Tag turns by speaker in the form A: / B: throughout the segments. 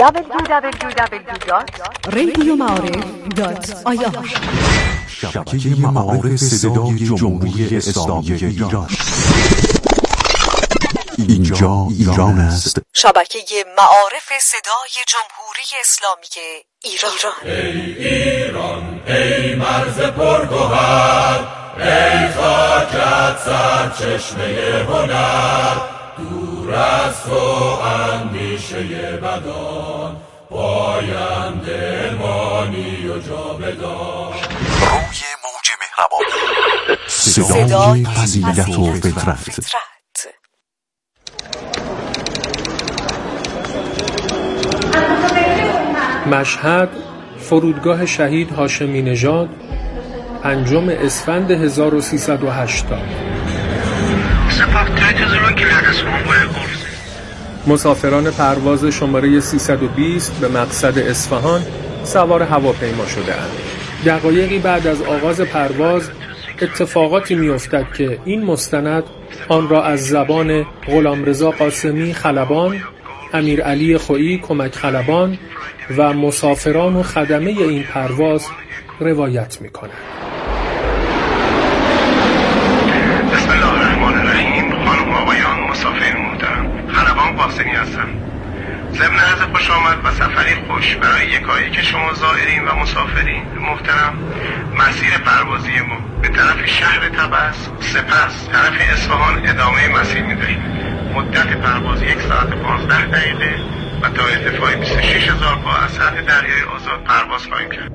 A: www.radioma'arif.ir
B: شبکه معارف صدای جمهوری اسلامی ایران. اینجا ایران است.
A: شبکه معارف صدای جمهوری اسلامی ایران.
C: ای ایران، ای مرز پرگوهر، ای خاکت سرچشمه هنر، دور از تو اندیشه بدان، پاینده مانی و جاودان.
B: روی موج مهربانی، صدای فضیلت و فطرت.
D: مشهد، فرودگاه شهید هاشمی نژاد، 5 اسفند 1380. مسافران پرواز شماره 320 به مقصد اصفهان سوار هواپیما شده‌اند. دقایقی بعد از آغاز پرواز اتفاقاتی می‌افتد که این مستند آن را از زبان غلامرضا قاسمی خلبان، امیرعلی خویی کمک خلبان و مسافران و خدمه این پرواز روایت می‌کند.
E: بسم الله الرحمن الرحیم. خانم و آقایان مسافرین محترم، خلبان قاسمی هستم. ضمن عرض خوش آمد و سفری خوش برای یکایی که شما زائرین و مسافرین محترم، مسیر پروازی ما به طرف شهر طبس، سپس طرف اصفهان ادامه مسیر می‌دهیم. مدت پرواز 1 ساعت 15 دقیقه و تا ارتفاع 26000 پا از سطح دریای آزاد پرواز خواهیم کرد.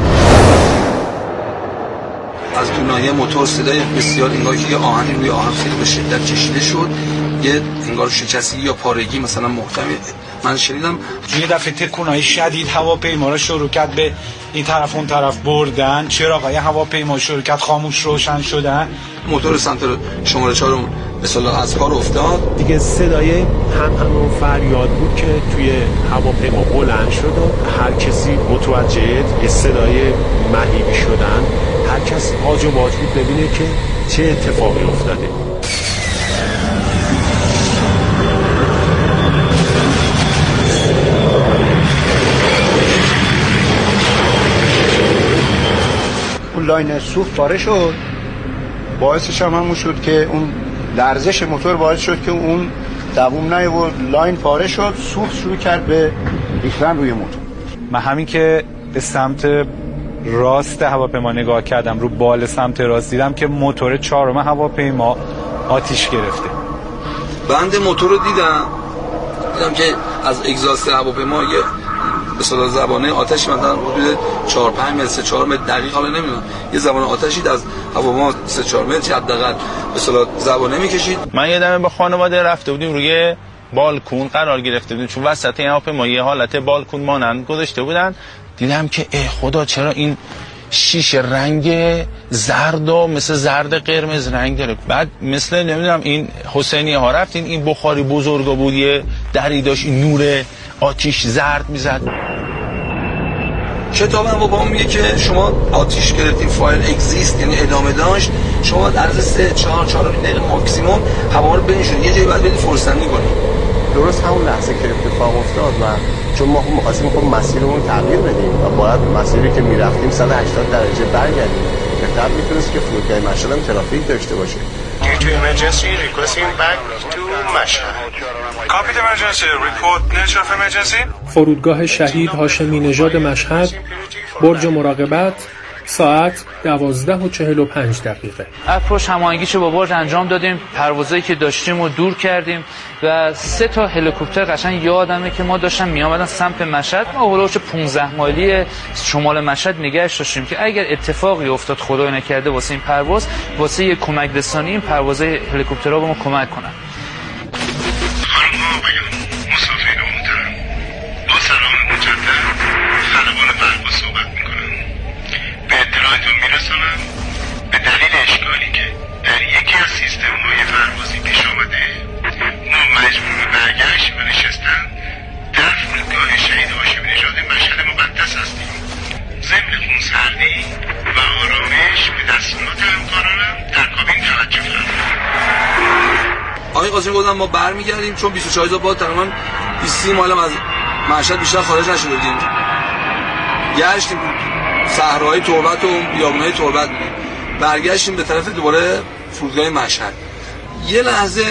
F: از تو ناحیه موتور صدای بسیار انگار که یه آهنی روی آهن خیلی به شدت کشیده شد، یه انگار شکستگی یا پارگی مثلا محکمی من شنیدم.
G: یه دفعه تکونای شدید هواپیما را شروع کرد به این طرف اون طرف بردن، چراغای هواپیما شروع کرد خاموش روشن شدن،
F: موتور سمت شماره 4 به اصطلاح از کار افتاد
H: دیگه. صدای همون فریاد بود که توی هواپیما بلند شد و هر کسی متوجه یه صدای مهیبی شدن، هر کس هاج و باج بود ببینه که چه اتفاقی افتاده.
I: اون لاین سوخت پاره شد، باعثش هم همون شد که اون لرزش موتور باعث شد که اون دووم نیورد، لاین پاره شد، سوخت شروع کرد به ریختن روی موتور.
G: من همین که به سمت راست هواپیما نگاه کردم، رو بال سمت راست دیدم که موتور 4 هواپیما آتیش گرفته.
F: بند موتور رو دیدم که از اگزاست هواپیما یه به صلاح زبانه آتش مثلا حدود 4-5 متر 3-4 متر دقیق حالا نمیدونم، یه زبانه آتشی از هواپیما 3-4 متر حداقل به صلاح زبانه میکشید.
J: من یادمه با خانواده رفته بودیم روی بالکن قرار گرفته بودیم، چون وسط هواپیما یه حالت بالکن مانند گذاشته بودن. دیدم که ای خدا چرا این شیشه رنگ زرد و مثل زرد قرمز رنگ داره. بعد مثل نمیدونم این حسینی ها رفتین، این بخاری بزرگا بود، یه دری داشت، این نور آتیش زرد میزد.
F: کتابم با هم میگه که شما آتیش گرفتین، فایل اگزیست یعنی ادامه داشت، شما در عرض 3-4 دقیقه ماکسیموم هوا رو بنشون یه جایی بعد بدید فرستنی کنید.
I: درست همون لحظه که اتفاق افتاد و چون ما می‌خواستیم مسیرمون تغییر بدیم و باید مسیری که میرفتیم 180 درجه برگردیم، بهتر میتونست که فرودگاه مشهد هم ترافیک داشته باشه.
E: Due to emergency, requesting back to مشهد. Copy the emergency. Report nature of emergency.
D: فرودگاه شهید هاشمی نژاد مشهد، برج مراقبت، ساعت 12:45.
K: اپروچ هماهنگیشو با برج انجام دادیم، پروازایی که داشتیم رو دور کردیم و 3 تا هلیکوپتر قشنگ یادمه که ما داشتن میامدن سمت مشهد. ما هولوش 15 مایلی شمال مشهد نگهش داشتیم که اگر اتفاقی افتاد خدای نکرده واسه این پرواز، واسه یک کمک رسانی این پروازای هلیکوپترها به ما کمک کنن.
E: به دلیل اشکالی که در یکی از سیستم‌های پروازی پیش آمده، ما مجبور به برگشت و نشستن در فرودگاه شهید هاشمی نژاد مشهد مقدس هستیم. ضمن خونسردی و آرامش به دستورات همکارانم در کابین توجه فرمایید.
F: آقای قاسمی گفتن ما برمیگردیم چون 24000 پا تقریبا 20 مایل از مشهد بیشتر خارج نشده بودیم، گشتیم صحراهای تربت و بیابونهای تربت بودیم، برگشتیم به طرف دوباره فرودگاه مشهد. یه لحظه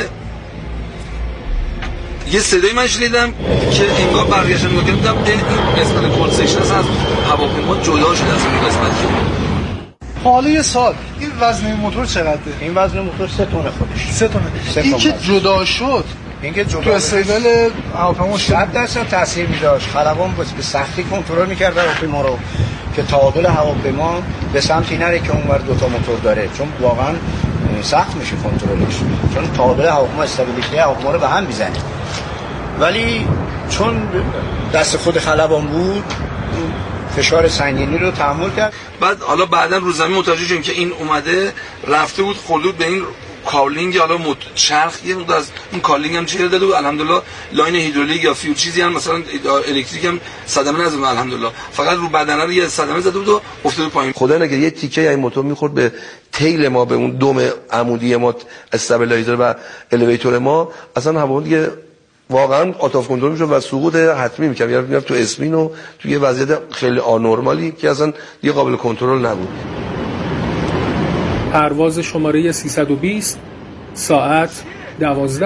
F: یه صدایی من شنیدم که انگار برگشتم نگاه کردم این قسمت کل سکشن از هواپیما جدا شده از این قسمتی.
L: حالا یه سال این وزن موتور چقدره؟
I: این وزن موتور 3 تن خودش.
L: 3 تن. این که جدا شد،
I: این که جدا
L: تو استیبل هواپیما
I: 100% تاثیر می‌داشت. خلبان به سختی کنترل می‌کرد هواپیما رو که تعادل هواپیما به سمتی نره که اونور 2 تا موتور داره، چون واقعا سخت میشه کنترلش، چون تعادل هواپیما استابیلیتی هواپیما رو به هم میزنه. ولی چون دست خود خلبان بود فشار سنگینی رو تحمل کرد.
F: بعد حالا بعداً رو زمین متوجه شدیم که این اومده رفته بود خلود به این کابلینگ، حالا چرخ یه مقدار از این کابلینگ هم چیره داده بود الحمدلله، لاین هیدرولیک یا فیول چیزی هم مثلا الکتریک هم صدمه نزد الحمدلله، فقط رو بدنه رو یه صدمه زده بود و افتاد پایین.
M: خدا نگه یه تیکه این موتور میخورد به تیل ما، به اون دوم عمودی ما، استابیلایزر و الیویتور ما، اصلا هواپیما دیگه واقعا آتاف کنترل میشد و سقوط حتمی میکرد، یعنی میرفت تو اسپین و تو یه وضعیت خیلی آنورمالی که اصلا یه قابل کنترل نبود.
D: پرواز شماره 320 ساعت 12:55.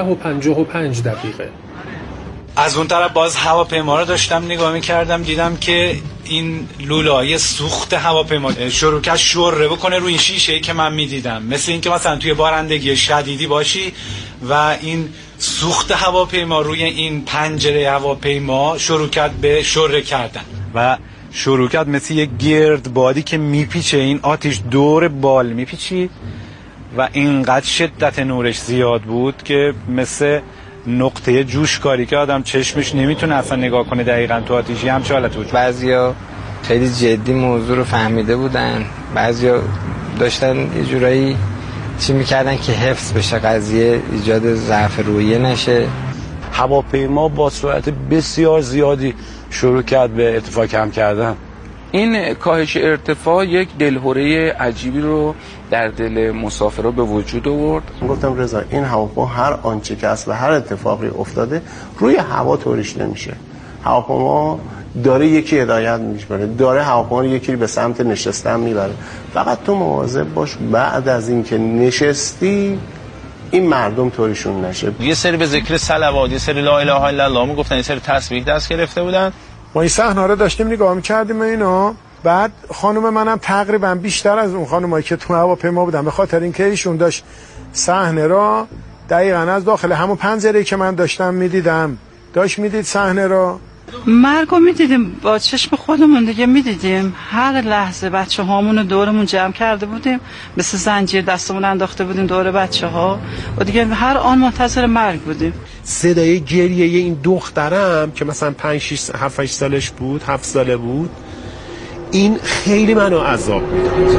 G: از اون طرف باز هواپیما رو داشتم نگاه می‌کردم، دیدم که این لوله‌های سوخت هواپیما شروع کرد شوره بکنه روی این شیشه‌ای که من می‌دیدم، مثل اینکه مثلا توی بارندگی شدیدی باشی و این سوخت هواپیما روی این پنجره هواپیما شروع کرد به شوره کردن و شروع کرد مثل یک گردبادی که میپیچه، این آتش دور بال میپیچید و اینقدر شدت نورش زیاد بود که مثل نقطه جوشکاری که آدم چشمش نمیتونه اصلا نگاه کنه دقیقاً تو آتیشی هم حالت بود.
N: بعضیا خیلی جدی موضوع رو فهمیده بودن، بعضیا داشتن یه جورایی چی میکردن که حفظ بشه قضیه، ایجاد ضعف روحیه نشه.
O: هواپیما با سرعت بسیار زیادی شروع کرد به ارتفاع کم کردن.
P: این کاهش ارتفاع یک دلهوره عجیبی رو در دل مسافرها به وجود آورد.
Q: گفتم رضا این هواپیما هر آنچه که است و هر اتفاقی افتاده روی هوا طوریش نمیشه. هواپیما داره یکی هدایت میشه، داره هواپیما رو یکی به سمت نشستن میبره. فقط تو مواظب باش بعد از اینکه نشستی این مردم طوریشون نشه.
J: یه سری به ذکر صلوات، یه سری لا اله الا الله میگفتن، یه سری تسبیح دست گرفته بودن.
L: ما این صحنه رو داشتیم نگاه می‌کردیم اینا. بعد خانم منم تقریبا بیشتر از اون خانمایی که تو هواپیما بودن، به خاطر اینکه ایشون داشت صحنه را دقیقاً از داخل همون پنجره‌ای که من داشتم می‌دیدم داشت می‌دید صحنه را.
R: مرگو می‌دیدیم با چشم خودمون دیگه، می‌دیدیم هر لحظه بچه‌هامون رو دورمون جمع کرده بودیم، مثل زنجیر دستمون انداخته بودیم دور بچه‌ها و دیگه هر آن منتظر مرگ بودیم.
H: صدای گریه این دخترم که مثلا 5-6 سالش بود، 7 ساله بود، این خیلی منو عذاب میداد.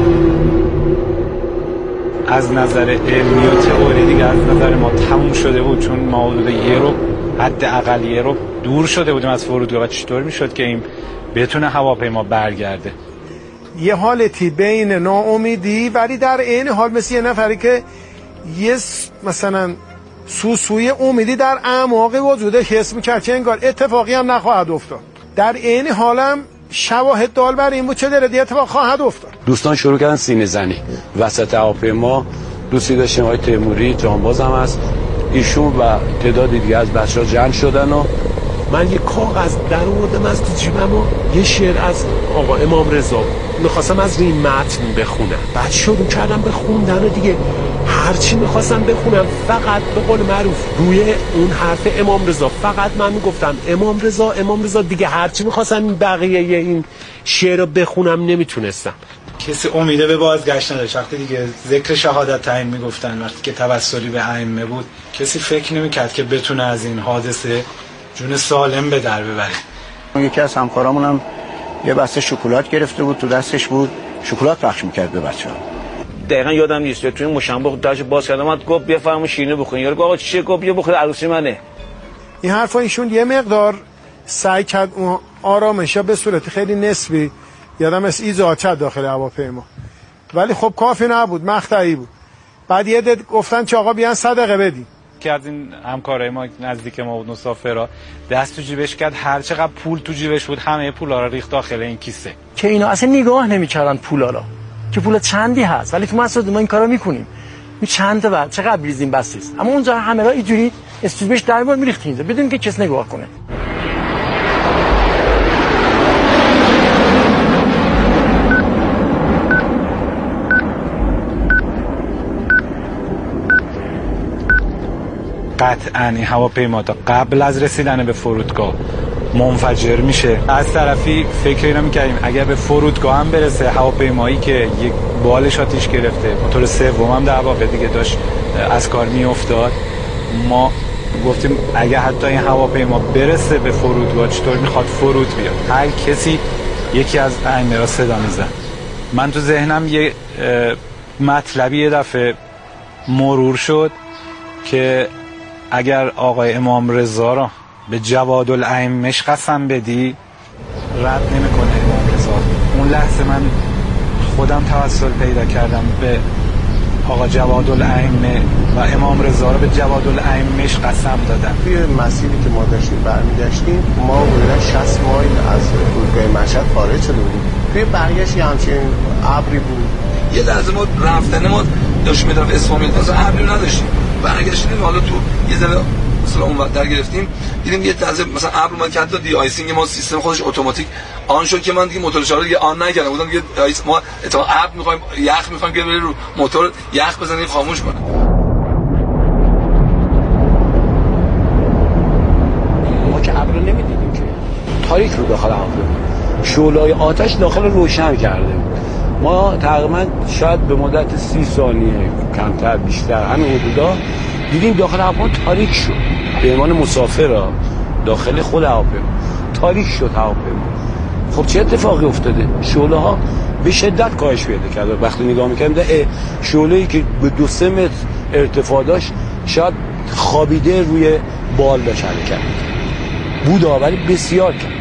G: از نظر علمی و تئوری دیگه از نظر ما تموم شده بود، چون ما حدود حداقل یه رو دور شده بودیم از فرودگاه و چطور میشد که این بتونه هواپیما برگرده.
L: یه حالتی بین ناامیدی ولی در عین حال مثل یه نفری که یه مثلا سوسوی امیدی در اعماق وجودش حس می‌کرد که انگار اتفاقی هم نخواهد افتاد. در عین حالم شواهد دال بر این بود چه درجه اتفاق خواهد افتاد.
O: دوستان شروع کردن سینه زنی وسط هواپیما. دوستی داشتیم آقای تیموری جانباز هم هست، ایشون و تعداد دیگه از بچه‌ها جمع شدن و
H: من یه کاغذ در آوردم از تو جیبم و یه شعر از آقا امام رضا میخواستم از روی متن بخونم. بعد شروع کردم به خوندن و دیگه هرچی میخواستم بخونم فقط به قول معروف روی اون حرف امام رضا فقط من میگفتم امام رضا امام رضا، دیگه هرچی میخواستم بقیه این شعر رو بخونم نمیتونستم.
G: کسی امیده به بازگشت نداشت. وقتی دیگه ذکر شهادت تعیین میگفتن، وقتی که توسلی به ائمه بود، کسی فکر نمیکرد که بتونه از این حادثه جون سالم به در ببره.
I: یکی از همکارامون هم یه بسته شکلات گرفته بود، تو دستش بود، شکلات پخش میکرد به بچه‌ها.
S: دقیقاً یادم نیست، توی مشنبه درش باز کردم، اومد گفت بیا فرمو شیرینی بخورین. یارو آقا چیه؟ گفت بیا بخور عروسی منه.
L: این حرفا ایشون یه مقدار سعی کرد اون آرامش به صورت خیلی نسبی یادم از ایجاد کرد داخل هواپیما، ولی خب کافی نبود، مقطعی بود. بعد یه گفتن که آقا بیان صدقه بدین.
G: که از این همکارای ما نزدیک ما بود مسافرا دست تو جیبش کرد، هر چقدر پول تو جیبش بود همه پولا رو ریخت داخل این کیسه
T: که اینا اصلا نگاه نمی‌کردن پولا را که پول چندی هست، ولی تو مسجد ما این کارا می‌کنیم. می چند تا بعد چقدر بریزیم بس است، اما اونجا همه را اینجوری استوبش در میاد می‌ریخت اینجا بدون که کس نگاه کنه.
G: قطعاً این هواپیما تا قبل از رسیدن به فرودگاه منفجر میشه. از طرفی فکر اینا میکردیم اگر به فرودگاه هم برسه، هواپیمایی که یک بالش آتیش گرفته، موتور سوم هم در واقع دیگه داشت از کار میافتاد، ما گفتیم اگر حتی این هواپیما برسه به فرودگاه چطور میخواد فرود بیاد. هر کسی یکی از ائمه را صدا میزد. من تو ذهنم یه مطلبی یه دفعه مرور شد که اگر آقای امام رضا را به جواد الائمه‌ش قسم بدی رد نمیکنه امام رضا. اون لحظه من خودم توسل پیدا کردم به آقا جواد الائمه و امام رضا را به جواد الائمه‌ش قسم دادم.
Q: توی مسیری که ما داشتیم برمیگشتیم، ما حدوداً 60 مایل از فرودگاه مشهد خارج شده بودیم. توی برگشتی همچین ابری بود.
F: یه لحظه ما رفتن ما داشتیم می‌رفتیم اصفهان، مثلا ابری نداشتیم. برگشتیم حالا تو یه ذره مثلا اون وقت در گرفتیم، دیدیم یه لحظه مثلا ابر اومد که حتی دی آیسینگ ما سیستم خودش اتوماتیک آن شد که من دیگه موتور چهار دیگه آن نکردم بودم دیگه ما اتفاقا ابر می‌خوایم یخ می‌خوایم که بره رو موتور یخ بزنیم خاموش کنه.
O: ما که ابر نمی‌دیدیم که تاریک رو داخل هواپیما، شعله‌های آتش داخل روشن کرده. ما تقریبا شاید به مدت 30 ثانیه کمتر بیشتر همین حدودا دیدیم داخل هواپیما تاریک شد. به عنوان مسافر داخل خود هواپیما تاریک شد هواپیما. خب چه اتفاقی افتاده؟ شعله ها به شدت کاهش پیدا کرد. وقتی نگاه می‌کردم شعله‌ای که به 2-3 متر ارتفاع داشت شاید خوابیده روی بال داشت حرکت بود، ولی بسیار کم.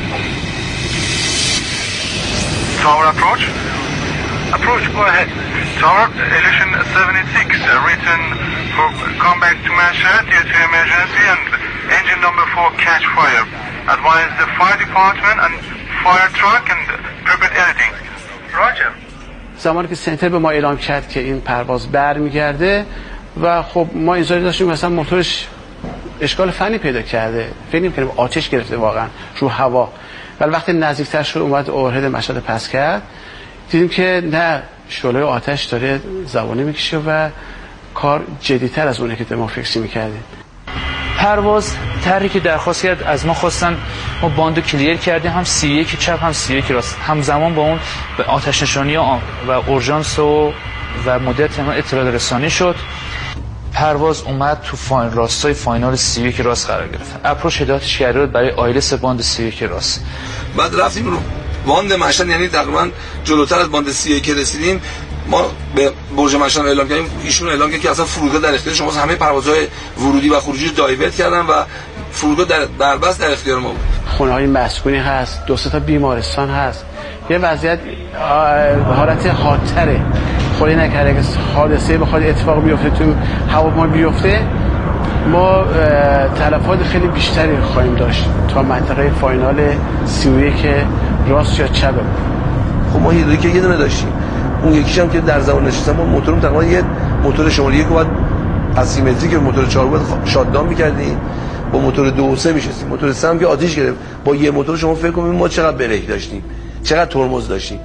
E: Tower approach, go ahead. Tower, Illusion 76, written for come back to Mashhad due to emergency and engine number 4 catch fire. Advise the fire department and fire truck and prepare everything. Roger.
H: زمانی که سنتر به ما اعلام کرد که این پرواز برمیگرده و خب ما انتظار داشتیم مثلا موتورش اشکال فنی پیدا کرده، فکر نمی‌کردیم آتش گرفته واقعا رو هوا. ولی وقتی نزدیکتر شد اومد اورهد مشهد پس کرد، دیدیم که نه، شعله آتش داره زبانه میکشه و کار جدی‌تر از اونه که ما فکر می‌کردیم.
K: پرواز طرحی که درخواست کرد از ما خواستن ما باندو کلیر کردیم، هم 31 چپ هم 31 راست، همزمان با اون به آتش نشانی و اورژانس و مدیر تهران اطلاع رسانی شد. پرواز اومد تو راستای فاینال 31 راست قرار گرفت. اپروچ هدایتش کرده بود برای آیلس باند 31 راست.
F: بعد رفتیم رو باند مشهد، یعنی تقریبا جلوتر از باند 31 رسیدیم. ما به برج مشهد اعلام کردیم، ایشون اعلام کرد که اصلا فرودگاه در اختیار شماست، همه پروازهای ورودی و خروجی دایورت کردن و فرودگاه در بس در اختیار ما بود.
H: خونه‌های مسکونی هست، 2-3 تا بیمارستان هست. یه وضعیت حالت خطره. خدای نکرده که حادثه بخواد اتفاق بیفته تو هواپیما بیفته، ما تلفات خیلی بیشتری خواهیم داشت تا منطقه فاینال 31 راست یا چپ.
M: خب ما یه دونه داشتیم، اون یکیش هم که در زمان نشستم ما موتورم تقریبا یه موتور شماره 1 بعد اسیمتریک که موتور 4 بود شاتدان می‌کردیم، با موتور 2 و 3 می‌شستیم. موتور 3 هم که آتش گرفت، با یه موتور شما فکر کنید ما چقدر بریک داشتیم، چقدر ترمز داشتیم.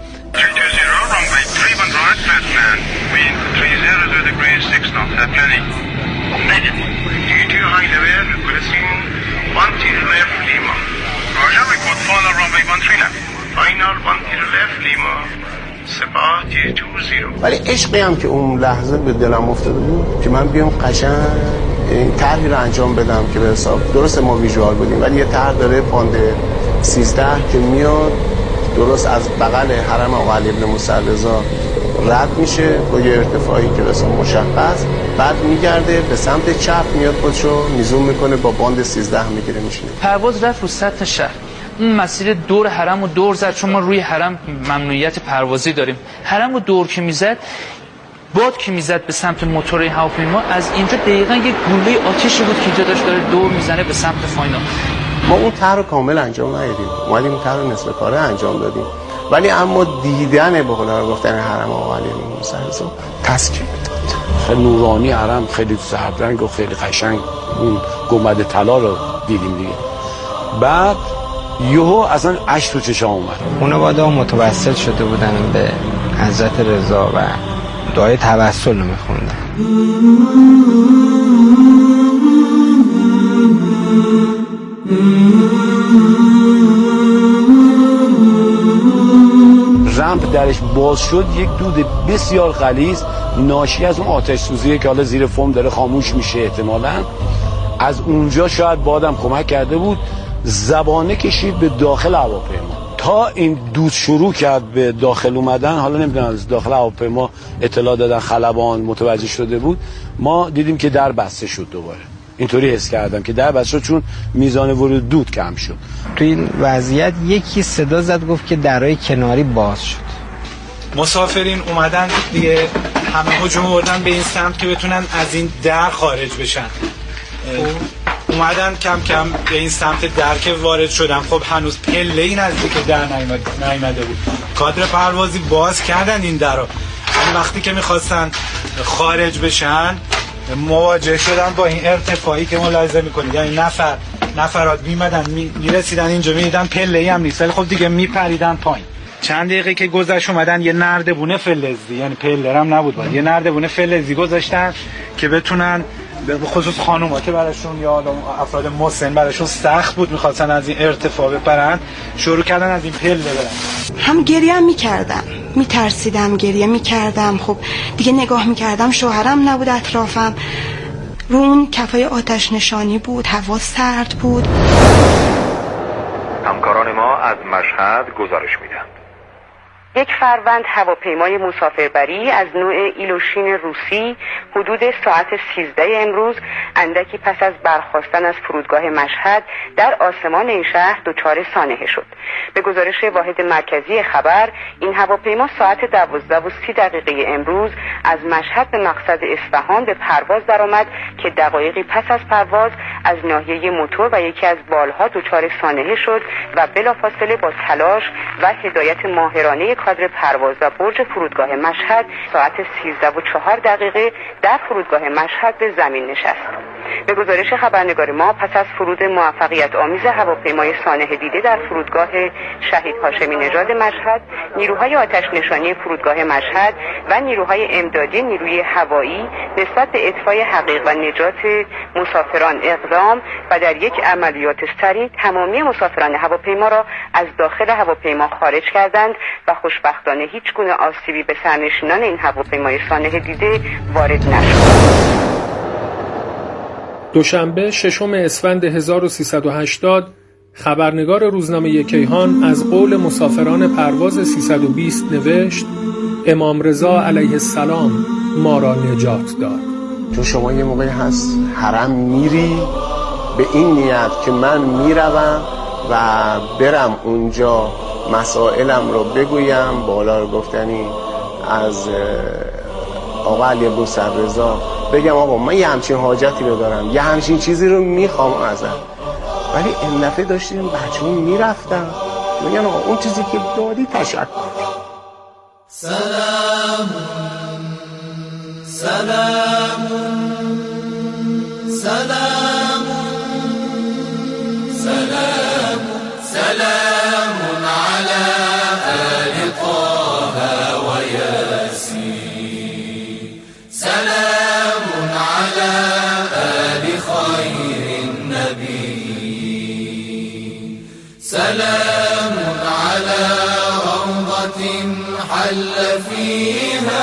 Q: ولی عشقی هم که اون لحظه به دلم افتاده بود که من بیام قشنگ این طرحی رو انجام بدم که به حساب درست ما ویژوال بودیم، ولی یه طرح داره باند 13 که میاد درست از بغل حرم آقا علی ابن موسی رضا رد میشه با یه ارتفاعی که به حساب مشخص، بعد میگرده به سمت چپ میاد خودشو میزوم میکنه با باند 13 میگیره میشینه.
K: پرواز رفت رو سطح شهر، اون مسیر دور حرم رو دور زد، چون ما روی حرم ممنوعیت پروازی داریم. حرم رو دور که میزد باد که میزد به سمت موتور هواپیما، از اینجا دقیقاً یک گوله آتشی بود که اینجا داشت داره دور میزنه به سمت فاینال.
Q: ما اون طرح رو کامل انجام ندادیم، اومدیم اون طرح رو نصف کاره انجام دادیم، ولی اما دیدن به قول گفتن حرم آقا علی موسی رضا تسکین داد.
O: خیلی نورانی حرم، خیلی زرد و خیلی قشنگ اون گنبد طلا رو دیدیم دیگه. بعد یهو اصلا اشک تو چشام اومد.
N: اونا بادا متوسل شده بودن به حضرت رضا و دعای توسل رو میخوندن.
O: رمپ درش باز شد، یک دود بسیار غلیظ ناشی از اون آتش سوزیه که حالا زیر فوم داره خاموش میشه احتمالاً. از اونجا شاید بادم کمک کرده بود، زبانه کشید به داخل هواپیما تا این دود شروع کرد به داخل اومدن. حالا نمیدونم از داخل هواپیما اطلاع دادن، خلبان متوجه شده بود. ما دیدیم که در بسته شد دوباره. اینطوری حس کردم که در بسته شد چون میزان ورود دود کم شد.
N: تو این وضعیت یکی صدا زد گفت که درای کناری باز شد.
G: مسافرین اومدن دیگه، همه هجوم آوردن به این سمت که بتونن از این در خارج بشن. اومدن کم کم به این سمت در که وارد شدن. خب هنوز پله‌ای نزدیک در نیامده بود. کادر پروازی باز کردن این در رو. وقتی که میخواستن خارج بشن مواجه شدن با این ارتفاعی که ملاحظه میکنید، یعنی نفرات میمدن میرسیدن اینجا میدیدن پله‌ای هم نیست، ولی خب دیگه میپریدن پایین. چند دقیقه که گذشت اومدن یه نردبونه فلزی، یعنی پله هم نبود باید، یه نردبونه فلزی گذاشتن که بتونن به خصوص خانوما که براشون یا افراد مسن براشون سخت بود میخواستن از این ارتفاع بپرن، شروع کردن از این پله برن.
U: هم گریه هم میکردم، میترسیدم، گریه میکردم. خب دیگه نگاه میکردم شوهرم نبود اطرافم، رو اون کفای آتش نشانی بود، هوا سرد بود.
V: همکاران ما از مشهد گزارش میدن.
W: یک فروند هواپیمای مسافربری از نوع ایلوشین روسی حدود ساعت 13 امروز اندکی پس از برخاستن از فرودگاه مشهد در آسمان این شهر دچار سانحه شد. به گزارش واحد مرکزی خبر، این هواپیما ساعت 12:30 امروز از مشهد به مقصد اصفهان به پرواز درآمد که دقایقی پس از پرواز از ناحیه موتور و یکی از بالها دچار سانحه شد و بلافاصله با تلاش و هدایت ماهرانه کادر پرواز و برج فرودگاه مشهد ساعت 13:04 در فرودگاه مشهد به زمین نشست. به گزارش خبرنگار ما، پس از فرود موفقیت آمیز هواپیمای سانحه دیده در فرودگاه شهید هاشمی نژاد مشهد، نیروهای آتش نشانی فرودگاه مشهد و نیروهای امدادی نیروی هوایی نسبت به اطفای حقیق و نجات مسافران اقدام و در یک عملیات سریع تمامی مسافران هواپیما را از داخل هواپیما خارج کردند و خوشبختانه هیچ گونه آسیبی به سرنشینان این هواپیمای سانحه دیده وارد نشد.
D: دوشنبه 6 اسفند 1380 خبرنگار روزنامه کیهان از قول مسافران پرواز 320 نوشت: امام رضا علیه السلام ما را نجات داد.
Q: چون شما یه موقعی هست حرم میری به این نیت که من میروم و برم اونجا مسائلم رو بگویم، بالا رو گفتنی از آقا علی موسی رضا بگم آقا من یه همچین حاجتی رو دارم، یه همچین چیزی رو میخوام ازم. ولی این دفعه داشتیم بچه‌ها میرفتن میگن آقا اون چیزی که دادی تشکر.
C: سلام سلام سلام سلام سلام على آل طه وياسين سلام على آل خير النبي سلام على روضة حل فيها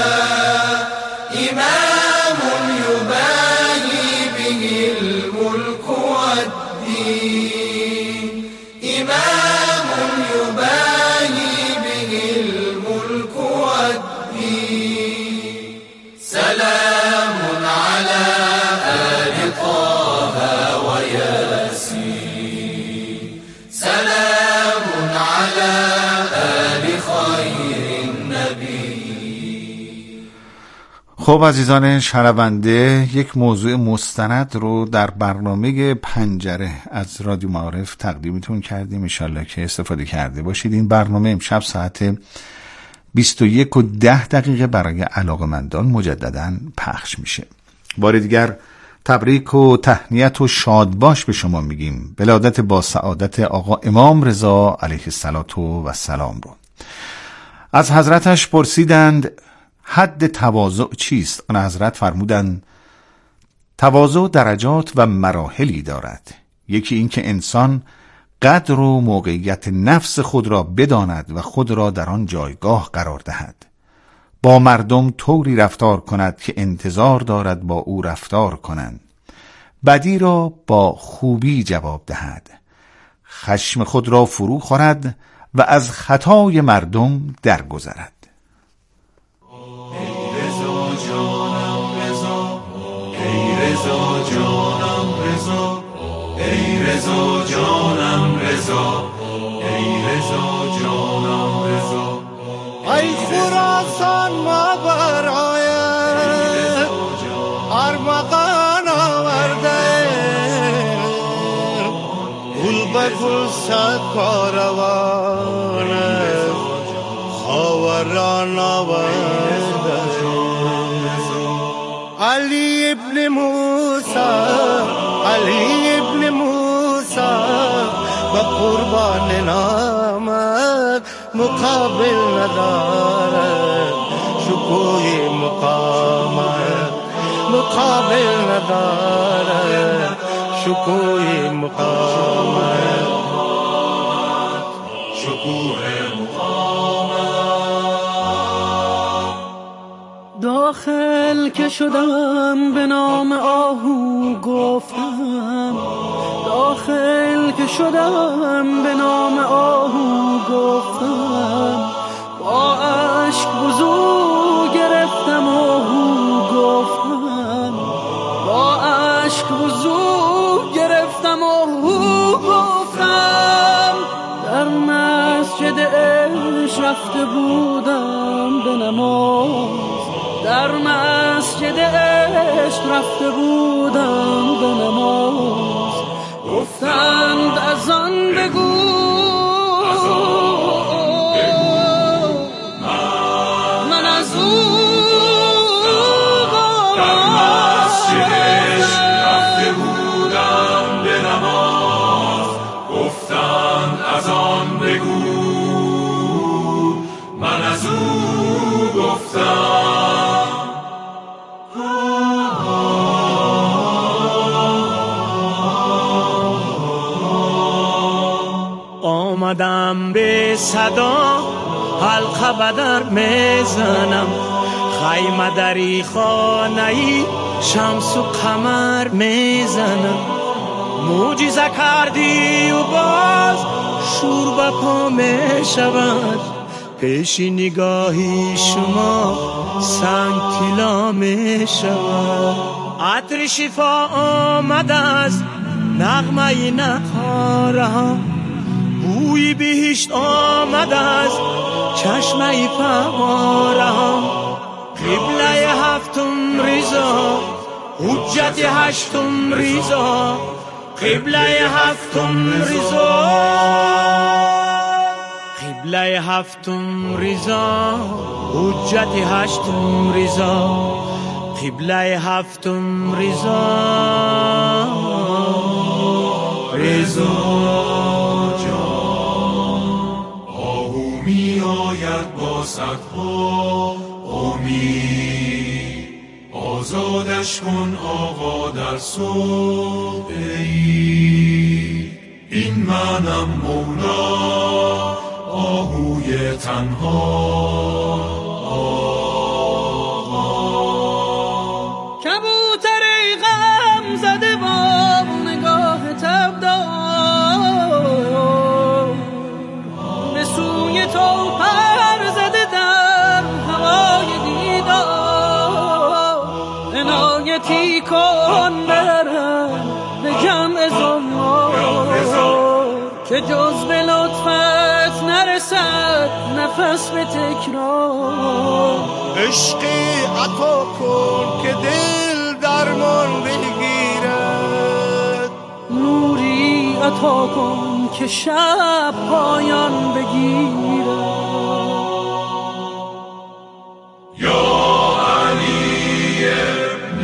C: إمام يباهي به الملك والدين إمام يباهي به الملك والدين سلام على آل طه وياسين سلام على آل خير النبي
A: خب عزیزان شنونده، یک موضوع مستند رو در برنامه پنجره از رادیو معارف تقدیمتون کردیم. انشالله که استفاده کرده باشید. این برنامه امشب ساعت 21:10 برای علاقه‌مندان مجدداً پخش میشه. بار دیگر تبریک و تهنیت و شادباش به شما میگیم. ولادت با سعادت آقا امام رضا علیه السلام رو از حضرتش پرسیدند حد تواضع چیست؟ آن حضرت فرمودند تواضع درجات و مراحلی دارد. یکی این که انسان قدر و موقعیت نفس خود را بداند و خود را در آن جایگاه قرار دهد. با مردم طوری رفتار کند که انتظار دارد با او رفتار کنند. بدی را با خوبی جواب دهد. خشم خود را فرو خورد و از خطای مردم درگذرد.
C: رضا جانم رضا، ای رضا جانم رضا، ای رضا جانم رضا.
B: ای خراسان ما برای ارمغان آورده، گل به گل صد کاروان خاوران آورده. علی ابن موسی، علی ابن موسی با قربان نامت مقابل ندارد. شکوه مقامت مقابل ندارد. شکوه مقامت شکوه
P: داخل که شدم به نام آهو گفتم، داخل که شدم به نام آهو گفتم. با عشق بزرگ گرفتم آهو گفتم، با عشق بزرگ گرفتم آهو گفتم. در مسجد عشق رفته بودم به نماز، در مسجد عشق رفته بودم به نماز. گفتند از آن بگو من از او
C: در مسجد عشق رفته بودم به نماز. گفتند از آن بگو من از او گفتم.
P: آمدم به صدا حلقه بدر میزنم، خیمه دری خانه‌ای شمس و قمر میزنم. معجزه کردی و باز شور به پا میشود، پیش نگاهی شما سنگ طلا میشود. عطر شفا آمد از نغمه نقاره، بوی بهشت آمد از چشمه فواره. قبله هفتم رضا حجت هشتم رضا، قبله هفتم رضا، قبله هفتم رضا حجت هشتم رضا، قبله هفتم رضا
C: رضا می آید با صدها امید، آزادش کن آقا در صبح عید. این منم مولا آهوی تنها آقا.
P: کبوتر غم زده با نگاه تبدار، به سوی تو پر زده در هوای دیدار. عنایتی کن برم به جمع زمار، که جز به لطفت نره نرسد نفس به تکرار.
B: عشقی عطا کن که دل درمان بگیرد،
P: نوری عطا کن که شب پایان بگیرد.
C: یا علی ابن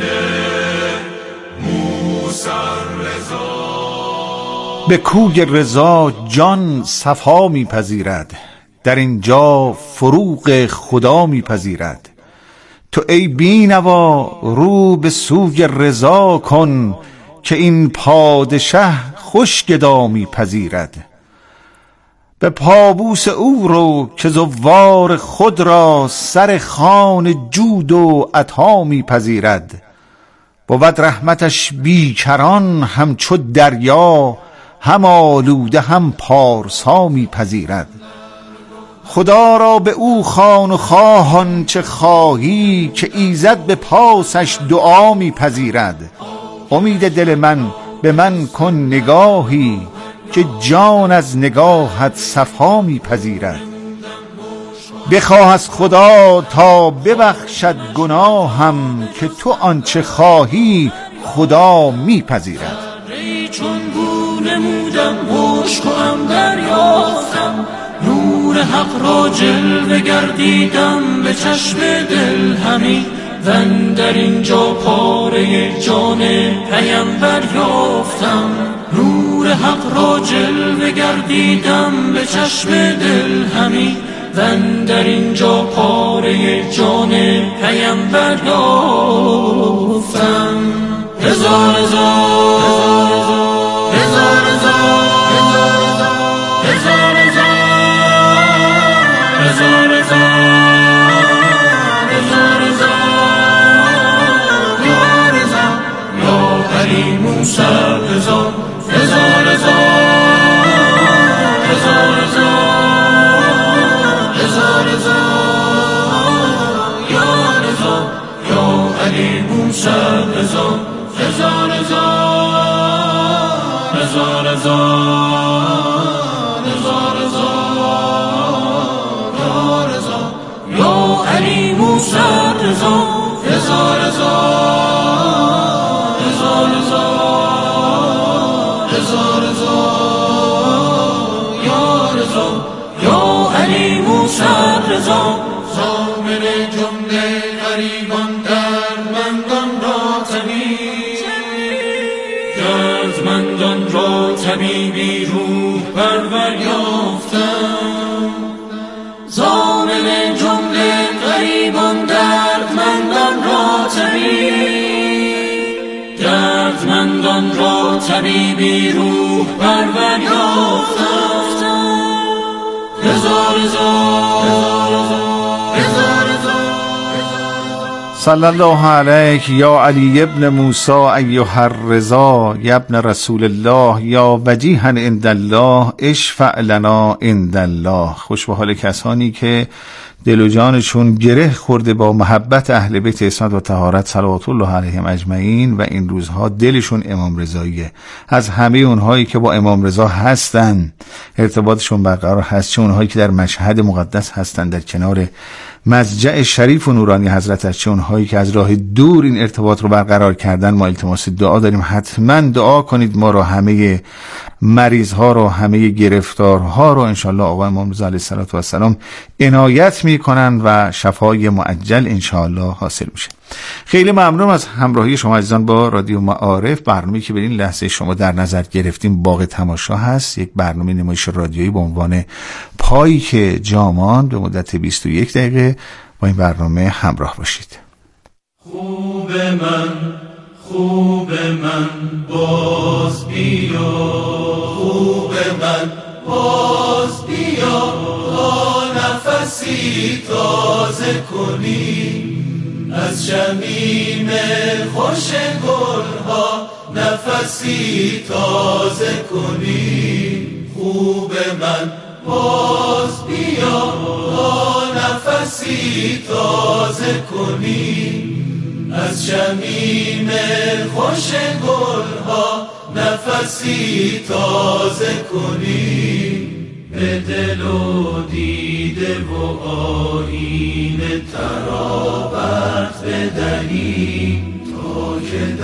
C: موسی رضا،
A: به کوی رضا جان صفا میپذیرد، در اینجا فروغ خدا میپذیرد. تو ای بینوا رو به سوی رضا کن، که این پادشه خوش گدا میپذیرد. به پابوس او رو که زوار خود را، سر خوان جود و عطا میپذیرد. بود رحمتش بیکران همچو دریا، هم آلوده هم پارسا میپذیرد. خدا را به او خوان و خواهان چه خواهی، که ایزد به پاسش دعا میپذیرد. امید دل من به من کن نگاهی، که جان از نگاهت صفا میپذیرد. بخواه از خدا تا ببخشد گناهم، که تو آنچه خواهی خدا میپذیرد.
P: چون گونه نمودم مشک و عنبر یافتم، نور حق را جلوه گردیدم به چشم دل همی. من در اینجا پاره جان پیمبر یافتم، نور حق را جلوه گردیدم به چشم دل همی. من در اینجا پاره جان پیمبر یافتم. هزار هزار هزار هزار هزار هزار یا رضا یا علی موسی رضا. هزار هزار هزار یا رضا یا علی موسی رضا. هزار هزار یا رضا یا علی موسی رضا. هزار هزار یا رضا یا علی موسی رضا. ضامن جمله غریبان دردمندان را دردمندان را طبیبی روح پرور یافتم. ضامن جمله غریبان دردمندان را دردمندان را طبیبی روح پرور یافتم. هزار
A: صلی الله علیک یا علی ابن موسی ایها الرضا، یا ابن رسول الله، یا وجیها عند الله، اشفع لنا عند الله. خوش به حال کسانی که دل و جانشون گره خورده با محبت اهل بیت عصمت و طهارت صلوات الله علیهم اجمعین و این روزها دلشون امام رضاییه. از همه اونهایی که با امام رضا هستن ارتباطشون برقرار هست، چه اونهایی که در مشهد مقدس هستن در کنار مضجع شریف و نورانی حضرتش، چه اونهایی که از راه دور این ارتباط رو برقرار کردن، ما التماس دعا داریم. حتما دعا کنید ما رو، همه مریض ها رو، همه گرفتارها رو انشالله آقا امام رضا علیه السلام عنایت میکنن و شفای معجل انشالله حاصل میشه. خیلی ممنون از همراهی شما عزیزان با رادیو معارف. برنامه‌ای که به این لحظه شما در نظر گرفتیم باغ تماشا هست، یک برنامه نمایش رادیویی با عنوان پایی که جامان به مدت 21 دقیقه با این برنامه همراه باشید.
C: خوب من باز بیا، خوب من باز بیا، تا نفسی تازه کنی از شمیم خوش گلها، نفسی تازه کنی. خوب من باز بیا، تا نفسی تازه کنی از شمیم خوش گلها، نفسی تازه کنی. به دل و دیده و آیین ترابت بدهی تا که